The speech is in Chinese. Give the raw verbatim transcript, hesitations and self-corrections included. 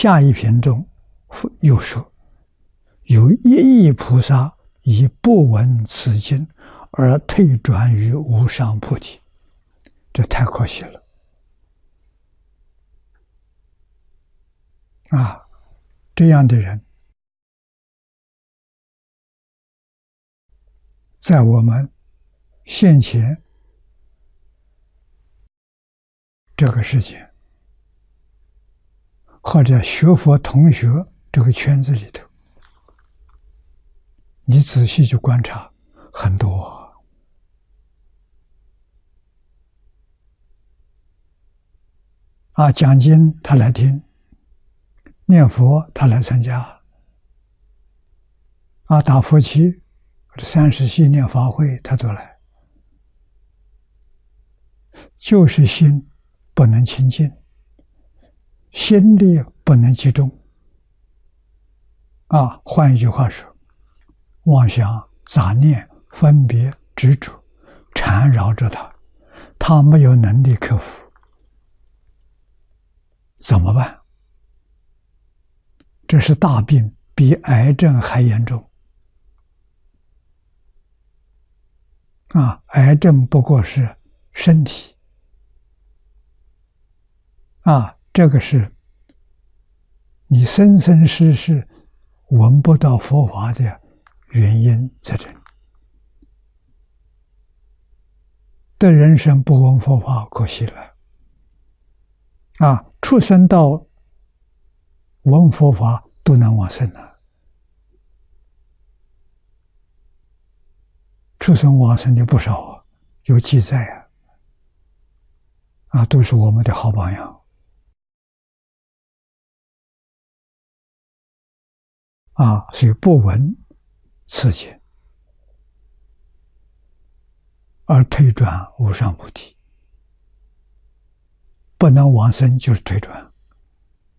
下一品中又说：“有一亿菩萨以不闻此经而退转于无上菩提。”这太可惜了啊！这样的人，在我们现前这个世界，或者学佛同学这个圈子里头，你仔细去观察，很多啊，讲经他来听，念佛他来参加，啊，打佛七、三十系念法会他都来，就是心不能清净，心力不能集中。啊，换一句话说，妄想、杂念、分别、执着缠绕着他，他没有能力克服，怎么办？这是大病，比癌症还严重。啊，癌症不过是身体，啊，这个是你生生世世闻不到佛法的原因在这里。的人生不闻佛法，可惜了。啊，出生到闻佛法都能往生了，出生往生的不少啊，有记载啊，啊，都是我们的好榜样啊，所以不闻此经而退转无上菩提，不能往生就是退转。